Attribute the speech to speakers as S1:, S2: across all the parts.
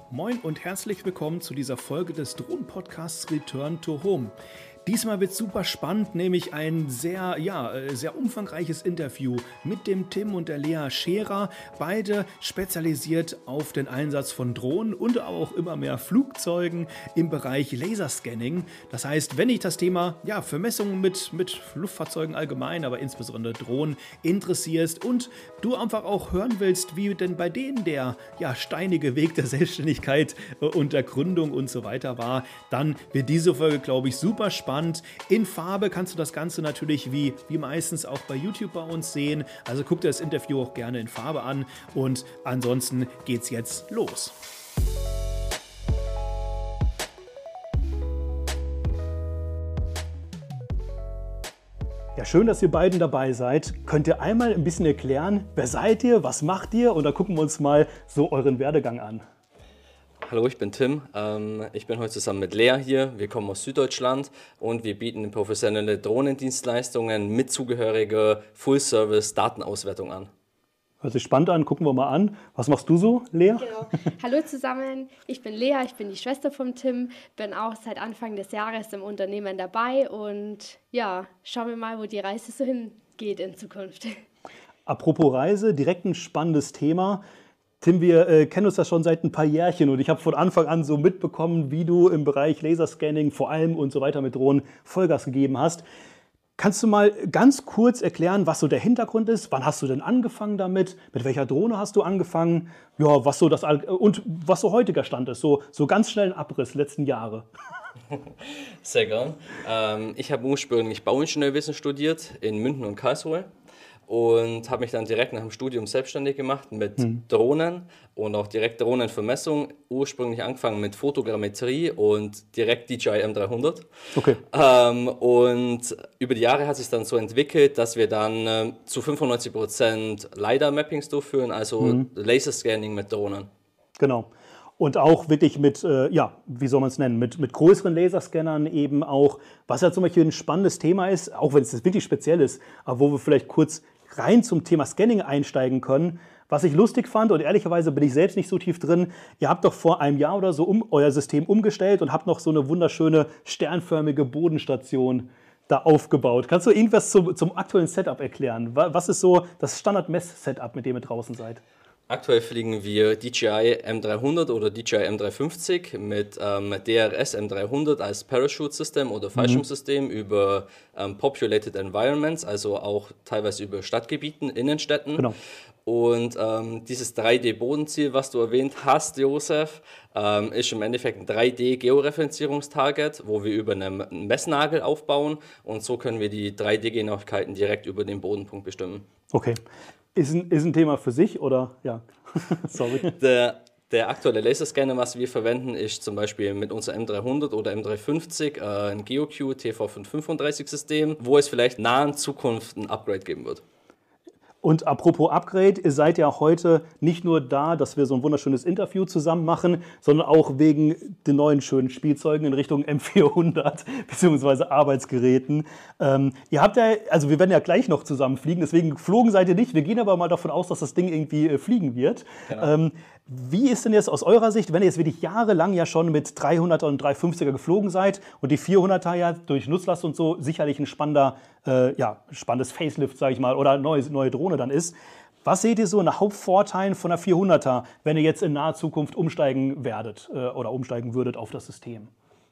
S1: Moin und herzlich willkommen zu dieser Folge des Drohnen-Podcasts Return to Home. Diesmal wird super spannend, nämlich ein sehr umfangreiches Interview mit dem Tim und der Lea Scherer, beide spezialisiert auf den Einsatz von Drohnen und auch immer mehr Flugzeugen im Bereich Laserscanning. Das heißt, wenn dich das Thema Vermessungen mit Luftfahrzeugen allgemein, aber insbesondere Drohnen interessierst und du einfach auch hören willst, wie denn bei denen der steinige Weg der Selbstständigkeit und der Gründung und so weiter war, dann wird diese Folge, glaube ich, super spannend. In Farbe kannst du das Ganze natürlich wie meistens auch bei YouTube bei uns sehen. Also guck dir das Interview auch gerne in Farbe an und ansonsten geht's jetzt los. Ja, schön, dass ihr beiden dabei seid. Könnt ihr einmal ein bisschen erklären, wer seid ihr, was macht ihr? Und dann gucken wir uns mal so euren Werdegang an.
S2: Hallo, ich bin Tim. Ich bin heute zusammen mit Lea hier. Wir kommen aus Süddeutschland und wir bieten professionelle Drohnendienstleistungen mit zugehöriger Full-Service-Datenauswertung an.
S1: Hört sich spannend an, gucken wir mal an. Was machst du so, Lea?
S3: Genau. Hallo zusammen, ich bin Lea, ich bin die Schwester von Tim, bin auch seit Anfang des Jahres im Unternehmen dabei und schauen wir mal, wo die Reise so hingeht in Zukunft.
S1: Apropos Reise, direkt ein spannendes Thema. Tim, wir kennen uns ja schon seit ein paar Jährchen und ich habe von Anfang an so mitbekommen, wie du im Bereich Laserscanning vor allem und so weiter mit Drohnen Vollgas gegeben hast. Kannst du mal ganz kurz erklären, was so der Hintergrund ist? Wann hast du denn angefangen damit? Mit welcher Drohne hast du angefangen? Ja, was so heutiger Stand ist? So ganz schnell ein Abriss letzten Jahre.
S2: Sehr gern. Ich habe ursprünglich Bauingenieurwesen studiert in München und Karlsruhe. Und habe mich dann direkt nach dem Studium selbstständig gemacht mit Drohnen und auch direkt Drohnenvermessung. Ursprünglich angefangen mit Fotogrammetrie und direkt DJI M300.
S1: Okay.
S2: Und über die Jahre hat sich dann so entwickelt, dass wir dann zu 95% LiDAR-Mappings durchführen, also Laserscanning mit Drohnen.
S1: Genau. Und auch wirklich mit, wie soll man es nennen, mit größeren Laserscannern eben auch, was ja zum Beispiel ein spannendes Thema ist, auch wenn es wirklich speziell ist, aber wo wir vielleicht kurz rein zum Thema Scanning einsteigen können. Was ich lustig fand, und ehrlicherweise bin ich selbst nicht so tief drin, ihr habt doch vor einem Jahr oder so euer System umgestellt und habt noch so eine wunderschöne sternförmige Bodenstation da aufgebaut. Kannst du irgendwas zum aktuellen Setup erklären? Was ist so das Standard-Mess-Setup, mit dem ihr draußen seid?
S2: Aktuell fliegen wir DJI M300 oder DJI M350 mit DRS M300 als Parachute-System oder Fallschirmsystem über Populated Environments, also auch teilweise über Stadtgebieten, Innenstädten.
S1: Genau.
S2: Und dieses 3D-Bodenziel, was du erwähnt hast, Josef, ist im Endeffekt ein 3D-Georeferenzierungstarget, wo wir über einen Messnagel aufbauen und so können wir die 3D-Genauigkeiten direkt über den Bodenpunkt bestimmen.
S1: Okay. Ist ein Thema für sich oder? Ja, sorry.
S2: Der aktuelle Laserscanner, was wir verwenden, ist zum Beispiel mit unserer M300 oder M350 ein GeoQ TV535 System, wo es vielleicht in naher Zukunft ein Upgrade geben wird.
S1: Und apropos Upgrade, ihr seid ja heute nicht nur da, dass wir so ein wunderschönes Interview zusammen machen, sondern auch wegen den neuen schönen Spielzeugen in Richtung M400 bzw. Arbeitsgeräten. Ihr habt ja, also wir werden ja gleich noch zusammen fliegen, deswegen geflogen seid ihr nicht. Wir gehen aber mal davon aus, dass das Ding irgendwie fliegen wird. Genau. Wie ist denn jetzt aus eurer Sicht, wenn ihr jetzt wirklich jahrelang ja schon mit 300er und 350er geflogen seid und die 400er ja durch Nutzlast und so sicherlich ein spannendes Facelift, sage ich mal, oder neue Drohne dann ist. Was seht ihr so in Hauptvorteilen von der 400er, wenn ihr jetzt in naher Zukunft umsteigen werdet oder umsteigen würdet auf das System?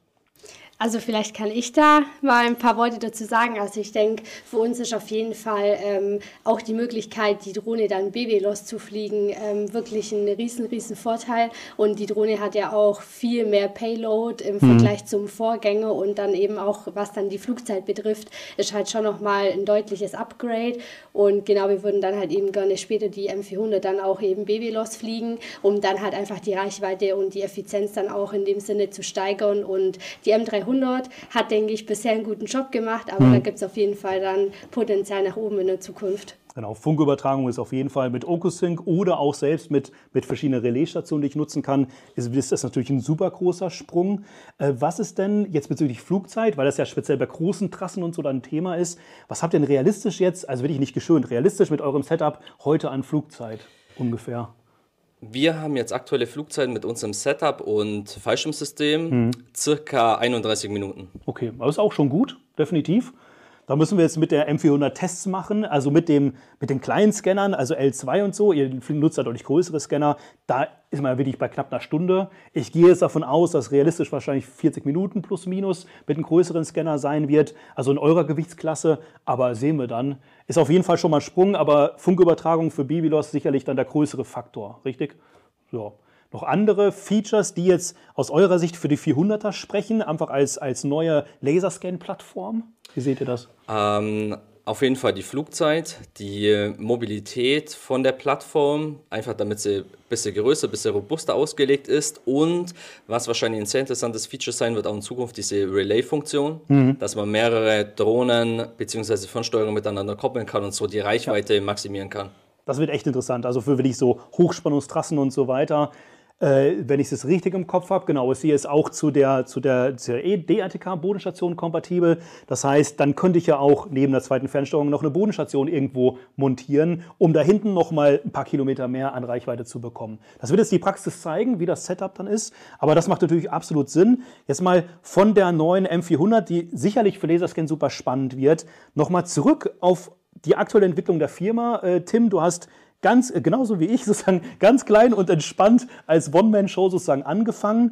S3: Also vielleicht kann ich da mal ein paar Worte dazu sagen. Also ich denke, für uns ist auf jeden Fall auch die Möglichkeit, die Drohne dann BWLOS zu fliegen, wirklich ein riesen Vorteil. Und die Drohne hat ja auch viel mehr Payload im Vergleich zum Vorgänger und dann eben auch, was dann die Flugzeit betrifft, ist halt schon nochmal ein deutliches Upgrade. Und genau, wir würden dann halt eben gerne später die M400 dann auch eben BWLOS fliegen, um dann halt einfach die Reichweite und die Effizienz dann auch in dem Sinne zu steigern. Und die M300 hat, denke ich, bisher einen guten Job gemacht, aber da gibt es auf jeden Fall dann Potenzial nach oben in der Zukunft.
S1: Genau, Funkübertragung ist auf jeden Fall mit OcuSync oder auch selbst mit verschiedenen Relaisstationen, die ich nutzen kann, ist das natürlich ein super großer Sprung. Was ist denn jetzt bezüglich Flugzeit, weil das ja speziell bei großen Trassen und so dann ein Thema ist, was habt ihr denn realistisch jetzt, also wirklich nicht geschönt, realistisch mit eurem Setup heute an Flugzeit ungefähr?
S2: Wir haben jetzt aktuelle Flugzeiten mit unserem Setup und Fallschirmsystem circa 31 Minuten.
S1: Okay, aber ist auch schon gut, definitiv. Da müssen wir jetzt mit der M400 Tests machen, also mit den kleinen Scannern, also L2 und so. Ihr nutzt ja deutlich größere Scanner. Da ist man ja wirklich bei knapp einer Stunde. Ich gehe jetzt davon aus, dass realistisch wahrscheinlich 40 Minuten plus minus mit einem größeren Scanner sein wird. Also in eurer Gewichtsklasse, aber sehen wir dann. Ist auf jeden Fall schon mal ein Sprung, aber Funkübertragung für BVLOS sicherlich dann der größere Faktor, richtig? Ja. Noch andere Features, die jetzt aus eurer Sicht für die 400er sprechen, einfach als neue Laserscan-Plattform? Wie seht ihr das?
S2: Auf jeden Fall die Flugzeit, die Mobilität von der Plattform, einfach damit sie ein bisschen größer, ein bisschen robuster ausgelegt ist und was wahrscheinlich ein sehr interessantes Feature sein wird, auch in Zukunft diese Relay-Funktion, dass man mehrere Drohnen bzw. Fernsteuerungen miteinander koppeln kann und so die Reichweite maximieren kann.
S1: Das wird echt interessant, also für wirklich so Hochspannungstrassen und so weiter. Wenn ich es richtig im Kopf habe, genau, ist hier ist auch zur DATK-Bodenstation kompatibel. Das heißt, dann könnte ich ja auch neben der zweiten Fernsteuerung noch eine Bodenstation irgendwo montieren, um da hinten nochmal ein paar Kilometer mehr an Reichweite zu bekommen. Das wird jetzt die Praxis zeigen, wie das Setup dann ist, aber das macht natürlich absolut Sinn. Jetzt mal von der neuen M400, die sicherlich für Laserscan super spannend wird, nochmal zurück auf die aktuelle Entwicklung der Firma. Tim, du hast genauso wie ich, sozusagen ganz klein und entspannt als One-Man-Show sozusagen angefangen.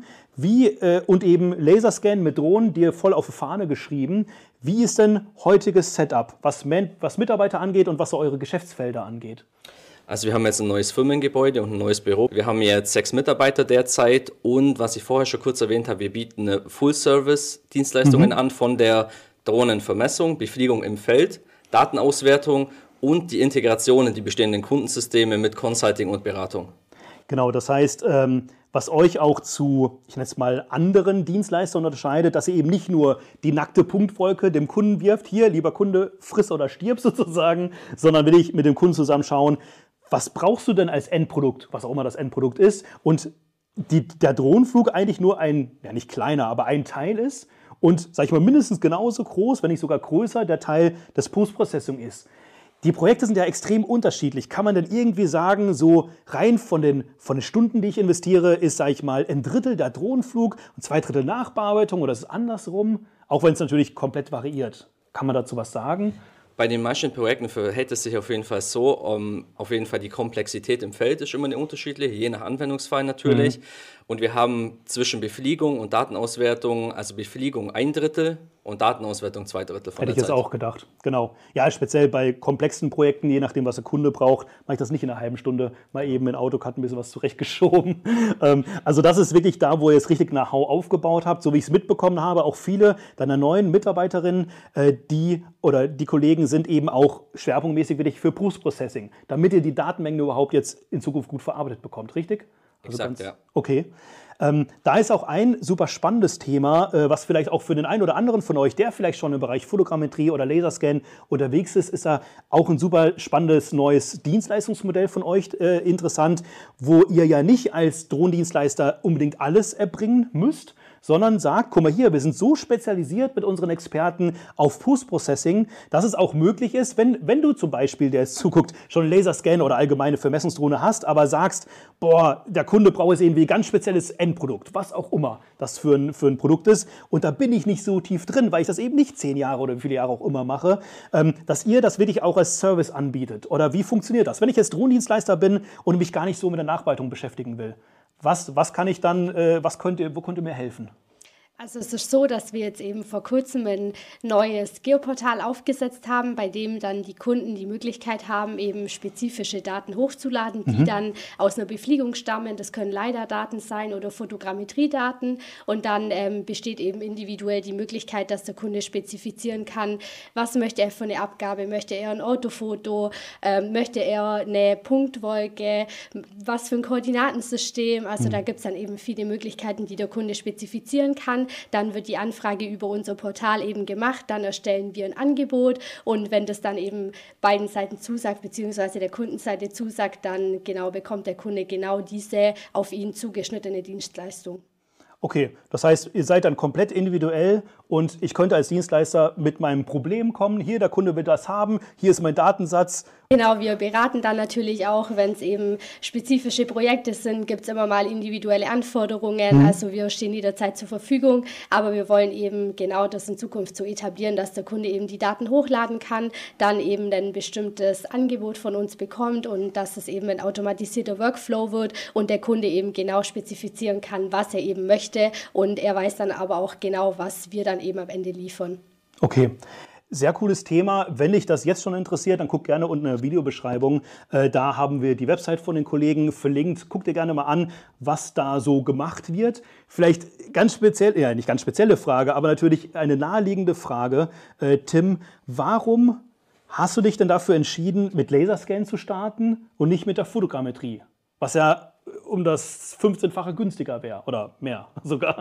S1: Und eben Laserscan mit Drohnen dir voll auf die Fahne geschrieben. Wie ist denn heutiges Setup, was Mitarbeiter angeht und was so eure Geschäftsfelder angeht?
S2: Also wir haben jetzt ein neues Firmengebäude und ein neues Büro. Wir haben jetzt 6 Mitarbeiter derzeit und was ich vorher schon kurz erwähnt habe, wir bieten Full-Service-Dienstleistungen an von der Drohnenvermessung, Befliegung im Feld, Datenauswertung und die Integration in die bestehenden Kundensysteme mit Consulting und Beratung.
S1: Genau, das heißt, was euch auch zu, ich nenne es mal, anderen Dienstleistern unterscheidet, dass ihr eben nicht nur die nackte Punktwolke dem Kunden wirft, hier, lieber Kunde, friss oder stirb sozusagen, sondern will ich mit dem Kunden zusammen schauen, was brauchst du denn als Endprodukt, was auch immer das Endprodukt ist, und der Drohnenflug eigentlich nur ein, ja nicht kleiner, aber ein Teil ist und, sag ich mal, mindestens genauso groß, wenn nicht sogar größer, der Teil des Post-Processing ist. Die Projekte sind ja extrem unterschiedlich. Kann man denn irgendwie sagen, so rein von den Stunden, die ich investiere, ist, sage ich mal, ein Drittel der Drohnenflug und 2/3 Nachbearbeitung oder ist es andersrum? Auch wenn es natürlich komplett variiert. Kann man dazu was sagen?
S2: Bei den meisten Projekten verhält es sich auf jeden Fall so, auf jeden Fall die Komplexität im Feld ist immer eine unterschiedliche, je nach Anwendungsfall natürlich. Und wir haben zwischen Befliegung und Datenauswertung, also Befliegung 1/3 und Datenauswertung 2/3 von der Zeit.
S1: Hätte ich jetzt auch gedacht, genau. Ja, speziell bei komplexen Projekten, je nachdem, was der Kunde braucht, mache ich das nicht in einer halben Stunde mal eben in AutoCAD ein bisschen was zurechtgeschoben. Also das ist wirklich da, wo ihr jetzt richtig Know-how aufgebaut habt, so wie ich es mitbekommen habe. Auch viele deiner neuen Mitarbeiterinnen, die Kollegen sind eben auch schwerpunktmäßig wirklich für Post-Processing, damit ihr die Datenmengen überhaupt jetzt in Zukunft gut verarbeitet bekommt, richtig? Also
S2: Exakt, ja.
S1: Okay. Da ist auch ein super spannendes Thema, was vielleicht auch für den einen oder anderen von euch, der vielleicht schon im Bereich Fotogrammetrie oder Laserscan unterwegs ist da auch ein super spannendes neues Dienstleistungsmodell von euch interessant, wo ihr ja nicht als Drohnendienstleister unbedingt alles erbringen müsst, sondern sagt, guck mal hier, wir sind so spezialisiert mit unseren Experten auf Post-Processing, dass es auch möglich ist, wenn du zum Beispiel, der jetzt zuguckt, schon Laserscan oder allgemeine Vermessungsdrohne hast, aber sagst, boah, der Kunde braucht jetzt irgendwie ein ganz spezielles Endprodukt, was auch immer das für ein Produkt ist, und da bin ich nicht so tief drin, weil ich das eben nicht 10 Jahre oder wie viele Jahre auch immer mache, dass ihr das wirklich auch als Service anbietet. Oder wie funktioniert das? Wenn ich jetzt Drohnendienstleister bin und mich gar nicht so mit der Nachbearbeitung beschäftigen will, was kann ich dann, wo könnt ihr mir helfen?
S3: Also es ist so, dass wir jetzt eben vor kurzem ein neues Geoportal aufgesetzt haben, bei dem dann die Kunden die Möglichkeit haben, eben spezifische Daten hochzuladen, die dann aus einer Befliegung stammen. Das können LiDAR-Daten sein oder Fotogrammetriedaten. Und dann besteht eben individuell die Möglichkeit, dass der Kunde spezifizieren kann, was möchte er für eine Abgabe, möchte er ein Autofoto, möchte er eine Punktwolke, was für ein Koordinatensystem. Also da gibt es dann eben viele Möglichkeiten, die der Kunde spezifizieren kann. Dann wird die Anfrage über unser Portal eben gemacht, dann erstellen wir ein Angebot und wenn das dann eben beiden Seiten zusagt, beziehungsweise der Kundenseite zusagt, dann genau bekommt der Kunde genau diese auf ihn zugeschnittene Dienstleistung.
S1: Okay, das heißt, ihr seid dann komplett individuell und ich könnte als Dienstleister mit meinem Problem kommen, hier, der Kunde will das haben, hier ist mein Datensatz
S3: Genau, wir beraten dann natürlich auch, wenn es eben spezifische Projekte sind, gibt es immer mal individuelle Anforderungen. Also wir stehen jederzeit zur Verfügung, aber wir wollen eben genau das in Zukunft so etablieren, dass der Kunde eben die Daten hochladen kann, dann eben ein bestimmtes Angebot von uns bekommt und dass es eben ein automatisierter Workflow wird und der Kunde eben genau spezifizieren kann, was er eben möchte und er weiß dann aber auch genau, was wir dann eben am Ende liefern.
S1: Okay. Sehr cooles Thema. Wenn dich das jetzt schon interessiert, dann guck gerne unten in der Videobeschreibung. Da haben wir die Website von den Kollegen verlinkt. Guck dir gerne mal an, was da so gemacht wird. Vielleicht ganz speziell, ja nicht ganz spezielle Frage, aber natürlich eine naheliegende Frage. Tim, warum hast du dich denn dafür entschieden, mit Laserscan zu starten und nicht mit der Fotogrammetrie? Was ja um das 15-fache günstiger wäre oder mehr sogar.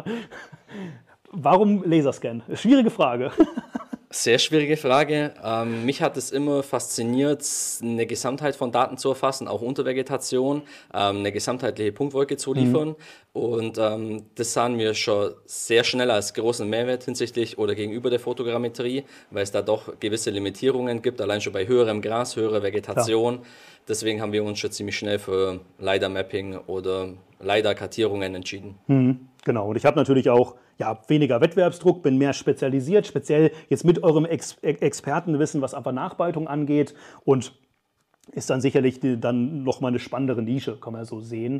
S1: Warum Laserscan? Schwierige Frage.
S2: Sehr schwierige Frage. Mich hat es immer fasziniert, eine Gesamtheit von Daten zu erfassen, auch unter Vegetation, eine gesamtheitliche Punktwolke zu liefern. Und das sahen wir schon sehr schnell als großen Mehrwert hinsichtlich oder gegenüber der Fotogrammetrie, weil es da doch gewisse Limitierungen gibt, allein schon bei höherem Gras, höherer Vegetation. Ja. Deswegen haben wir uns schon ziemlich schnell für LiDAR-Mapping oder LiDAR-Kartierungen entschieden.
S1: Genau, und ich habe natürlich auch weniger Wettbewerbsdruck, bin mehr spezialisiert, speziell jetzt mit eurem Expertenwissen, was aber Nachbereitung angeht und ist dann sicherlich dann nochmal eine spannendere Nische, kann man so sehen.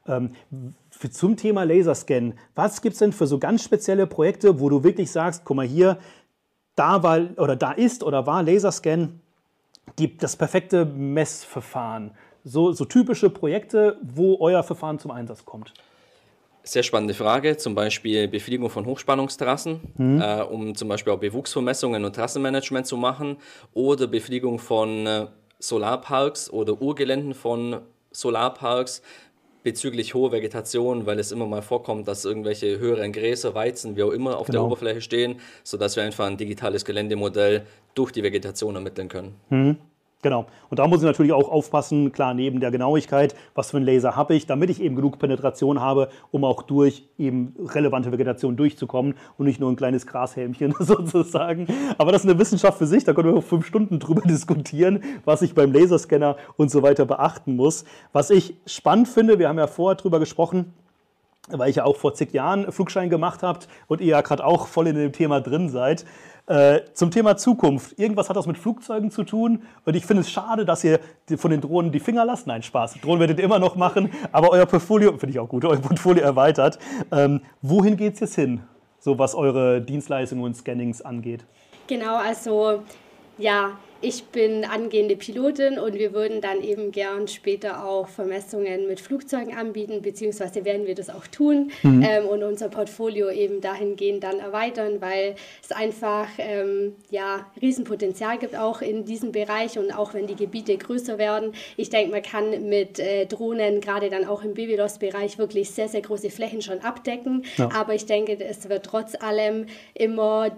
S1: Zum Thema Laserscan, was gibt es denn für so ganz spezielle Projekte, wo du wirklich sagst, guck mal hier, da war Laserscan das perfekte Messverfahren? So typische Projekte, wo euer Verfahren zum Einsatz kommt.
S2: Sehr spannende Frage, zum Beispiel Befliegung von Hochspannungstrassen, um zum Beispiel auch Bewuchsvermessungen und Trassenmanagement zu machen oder Befliegung von Solarparks oder Urgeländen von Solarparks bezüglich hoher Vegetation, weil es immer mal vorkommt, dass irgendwelche höheren Gräser, Weizen, wie auch immer, auf der Oberfläche stehen, sodass wir einfach ein digitales Geländemodell durch die Vegetation ermitteln können.
S1: Genau. Und da muss ich natürlich auch aufpassen, klar, neben der Genauigkeit, was für einen Laser habe ich, damit ich eben genug Penetration habe, um auch durch eben relevante Vegetation durchzukommen und nicht nur ein kleines Grashelmchen sozusagen. Aber das ist eine Wissenschaft für sich, da können wir 5 Stunden drüber diskutieren, was ich beim Laserscanner und so weiter beachten muss. Was ich spannend finde, wir haben ja vorher drüber gesprochen, weil ich ja auch vor zig Jahren Flugschein gemacht habe und ihr ja gerade auch voll in dem Thema drin seid. Zum Thema Zukunft. Irgendwas hat das mit Flugzeugen zu tun und ich finde es schade, dass ihr von den Drohnen die Finger lasst. Nein, Spaß. Drohnen werdet ihr immer noch machen, aber euer Portfolio, finde ich auch gut, euer Portfolio erweitert. Wohin geht es jetzt hin, so was eure Dienstleistungen und Scannings angeht?
S3: Genau, also ich bin angehende Pilotin und wir würden dann eben gern später auch Vermessungen mit Flugzeugen anbieten, beziehungsweise werden wir das auch tun und unser Portfolio eben dahingehend dann erweitern, weil es einfach Riesenpotenzial gibt auch in diesem Bereich und auch wenn die Gebiete größer werden. Ich denke, man kann mit Drohnen gerade dann auch im BVLOS-Bereich wirklich sehr, sehr große Flächen schon abdecken, aber ich denke, es wird trotz allem immer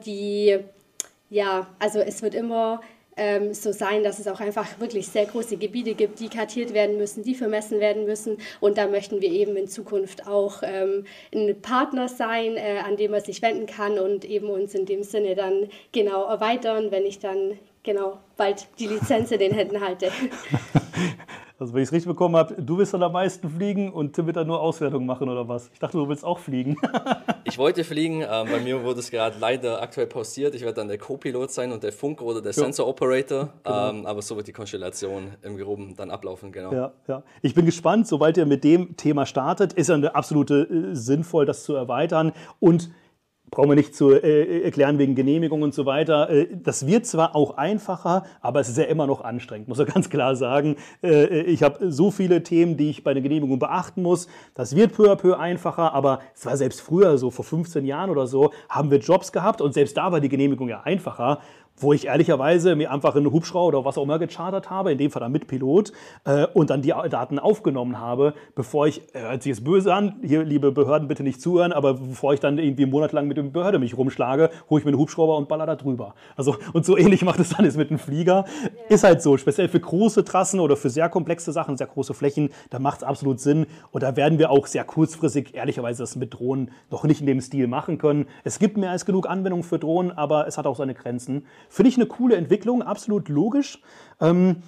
S3: es wird immer so sein, dass es auch einfach wirklich sehr große Gebiete gibt, die kartiert werden müssen, die vermessen werden müssen. Und da möchten wir eben in Zukunft auch ein Partner sein, an dem man sich wenden kann und eben uns in dem Sinne dann genau erweitern, wenn ich dann bald die Lizenz in den Händen halte.
S1: Also wenn ich es richtig bekommen habe, du willst dann am meisten fliegen und Tim wird dann nur Auswertungen machen oder was? Ich dachte, du willst auch fliegen.
S2: Ich wollte fliegen, bei mir wurde es gerade leider aktuell pausiert. Ich werde dann der Co-Pilot sein und der Funker oder der Sensor-Operator, aber so wird die Konstellation im Groben dann ablaufen, genau.
S1: Ja. Ich bin gespannt, sobald ihr mit dem Thema startet, ist ja eine absolute sinnvoll, das zu erweitern und brauchen wir nicht zu erklären wegen Genehmigung und so weiter. Das wird zwar auch einfacher, aber es ist ja immer noch anstrengend, muss man ganz klar sagen. Ich habe so viele Themen, die ich bei der Genehmigung beachten muss. Das wird peu à peu einfacher, aber es war selbst früher, so vor 15 Jahren oder so, haben wir Jobs gehabt und selbst da war die Genehmigung ja einfacher, wo ich ehrlicherweise mir einfach einen Hubschrauber oder was auch immer gechartert habe, in dem Fall dann mit Pilot, und dann die Daten aufgenommen habe, bevor ich, hört sich jetzt böse an, hier liebe Behörden bitte nicht zuhören, aber bevor ich dann irgendwie monatelang mit der Behörde mich rumschlage, hole ich mir einen Hubschrauber und baller da drüber. Also, und so ähnlich macht es dann jetzt mit einem Flieger. Ja. Ist halt so, speziell für große Trassen oder für sehr komplexe Sachen, sehr große Flächen, da macht es absolut Sinn und da werden wir auch sehr kurzfristig, ehrlicherweise, das mit Drohnen noch nicht in dem Stil machen können. Es gibt mehr als genug Anwendungen für Drohnen, aber es hat auch seine Grenzen. Finde ich eine coole Entwicklung, absolut logisch.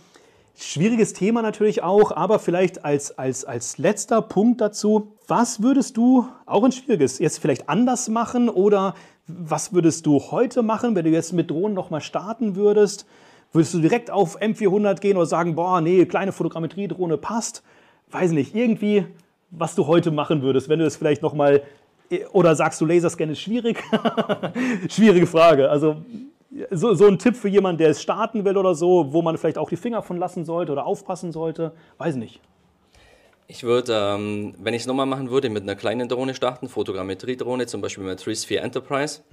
S1: schwieriges Thema natürlich auch, aber vielleicht als letzter Punkt dazu, was würdest du, auch ein schwieriges, jetzt vielleicht anders machen oder was würdest du heute machen, wenn du jetzt mit Drohnen nochmal starten würdest? Würdest du direkt auf M400 gehen oder sagen, boah, nee, kleine Fotogrammetrie-Drohne passt? Weiß nicht, irgendwie, was du heute machen würdest, wenn du das vielleicht nochmal, oder sagst du, Laserscan ist schwierig? Schwierige Frage, also so ein Tipp für jemanden, der es starten will oder so, wo man vielleicht auch die Finger von lassen sollte oder aufpassen sollte, weiß nicht.
S2: Ich würde, wenn ich es nochmal machen würde, mit einer kleinen Drohne starten, Fotogrammetrie-Drohne, zum Beispiel mit 3Sphere Enterprise.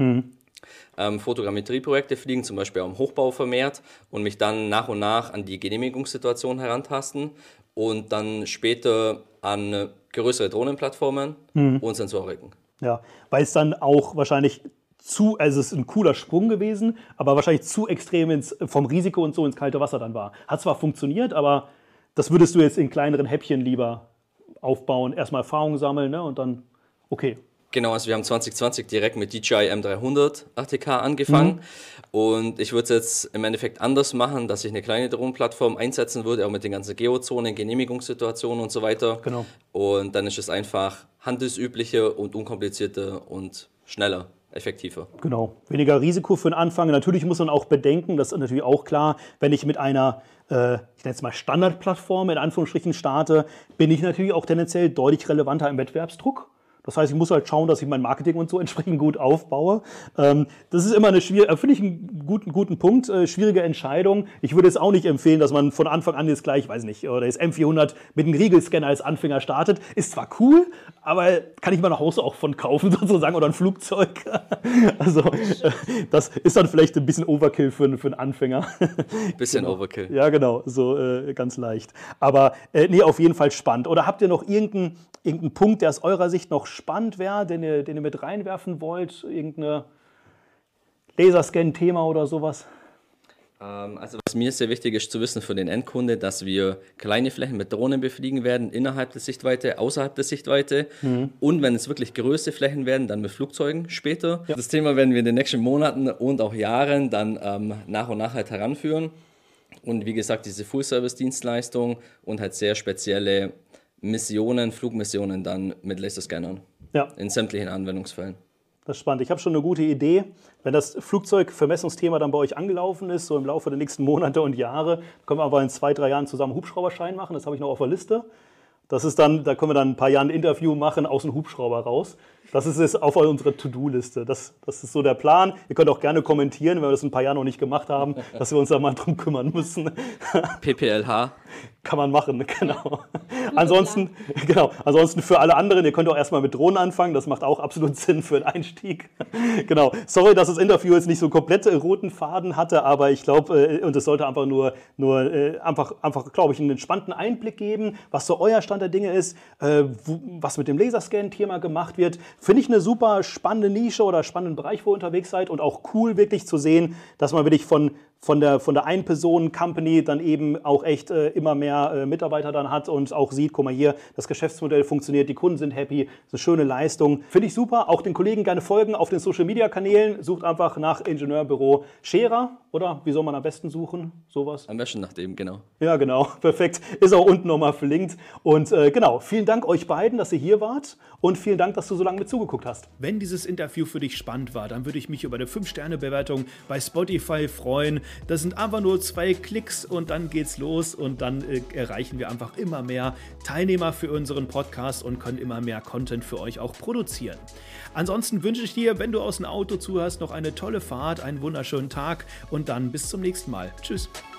S2: Fotogrammetrieprojekte fliegen, zum Beispiel am Hochbau vermehrt und mich dann nach und nach an die Genehmigungssituation herantasten und dann später an größere Drohnenplattformen und Sensoriken.
S1: Ja, weil es dann auch wahrscheinlich also es ist ein cooler Sprung gewesen, aber wahrscheinlich zu extrem vom Risiko und so ins kalte Wasser dann war. Hat zwar funktioniert, aber das würdest du jetzt in kleineren Häppchen lieber aufbauen, erstmal Erfahrung sammeln, ne, und dann okay.
S2: Genau, also wir haben 2020 direkt mit DJI M300 ATK angefangen und ich würde es jetzt im Endeffekt anders machen, dass ich eine kleine Drohnenplattform einsetzen würde, auch mit den ganzen Geozonen, Genehmigungssituationen und so weiter.
S1: Genau.
S2: Und dann ist es einfach handelsüblicher und unkomplizierter und schneller, effektiver.
S1: Genau, weniger Risiko für den Anfang. Natürlich muss man auch bedenken, das ist natürlich auch klar, wenn ich mit einer, ich nenne es mal Standardplattform in Anführungsstrichen starte, bin ich natürlich auch tendenziell deutlich relevanter im Wettbewerbsdruck. Das heißt, ich muss halt schauen, dass ich mein Marketing und so entsprechend gut aufbaue. Das ist immer eine schwierige, finde ich einen guten Punkt, schwierige Entscheidung. Ich würde es auch nicht empfehlen, dass man von Anfang an jetzt gleich, weiß nicht, oder das M400 mit einem Riegelscanner als Anfänger startet. Ist zwar cool, aber kann ich mal nach Hause auch von kaufen sozusagen oder ein Flugzeug. Also das ist dann vielleicht ein bisschen Overkill für einen Anfänger.
S2: Bisschen genau. Overkill.
S1: Ja, genau, so ganz leicht. Aber nee, auf jeden Fall spannend. Oder habt ihr noch irgendeinen Punkt, der aus eurer Sicht noch spannend wäre, den ihr mit reinwerfen wollt? Irgendein Laserscan-Thema oder sowas?
S2: Also was mir sehr wichtig ist zu wissen für den Endkunde, dass wir kleine Flächen mit Drohnen befliegen werden, innerhalb der Sichtweite, außerhalb der Sichtweite und wenn es wirklich größere Flächen werden, dann mit Flugzeugen später. Ja. Das Thema werden wir in den nächsten Monaten und auch Jahren dann nach und nach halt heranführen und wie gesagt diese Full-Service-Dienstleistung und halt sehr spezielle Missionen, Flugmissionen dann mit Laserscannern in sämtlichen Anwendungsfällen.
S1: Das ist spannend. Ich habe schon eine gute Idee. Wenn das Flugzeugvermessungsthema dann bei euch angelaufen ist, so im Laufe der nächsten Monate und Jahre, können wir aber in 2-3 Jahren zusammen einen Hubschrauberschein machen. Das habe ich noch auf der Liste. Das ist dann, da können wir dann ein paar Jahre ein Interview machen, aus dem Hubschrauber raus. Das ist es auf unserer To-Do-Liste. Das ist so der Plan. Ihr könnt auch gerne kommentieren, wenn wir das in ein paar Jahren noch nicht gemacht haben, dass wir uns da mal drum kümmern müssen.
S2: PPLH.
S1: Kann man machen, genau. Ansonsten für alle anderen, ihr könnt auch erstmal mit Drohnen anfangen, das macht auch absolut Sinn für den Einstieg. Genau. Sorry, dass das Interview jetzt nicht so komplett roten Faden hatte, aber ich glaube, und es sollte einfach nur glaube ich, einen entspannten Einblick geben, was so euer Stand der Dinge ist, was mit dem Laserscan-Thema gemacht wird. Finde ich eine super spannende Nische oder spannenden Bereich, wo ihr unterwegs seid und auch cool wirklich zu sehen, dass man wirklich von der Ein-Personen-Company dann eben auch echt immer mehr Mitarbeiter dann hat und auch sieht, guck mal hier, das Geschäftsmodell funktioniert, die Kunden sind happy, das ist eine schöne Leistung. Finde ich super. Auch den Kollegen gerne folgen auf den Social-Media-Kanälen. Sucht einfach nach Ingenieurbüro Scherer oder wie soll man am besten suchen? Sowas?
S2: Am besten nach dem, genau.
S1: Ja, genau. Perfekt. Ist auch unten nochmal verlinkt. Und genau, vielen Dank euch beiden, dass ihr hier wart und vielen Dank, dass du so lange mit zugeguckt hast.
S4: Wenn dieses Interview für dich spannend war, dann würde ich mich über eine 5-Sterne-Bewertung bei Spotify freuen. Das sind einfach nur 2 Klicks und dann geht's los und dann erreichen wir einfach immer mehr Teilnehmer für unseren Podcast und können immer mehr Content für euch auch produzieren. Ansonsten wünsche ich dir, wenn du aus dem Auto zuhörst, noch eine tolle Fahrt, einen wunderschönen Tag und dann bis zum nächsten Mal. Tschüss.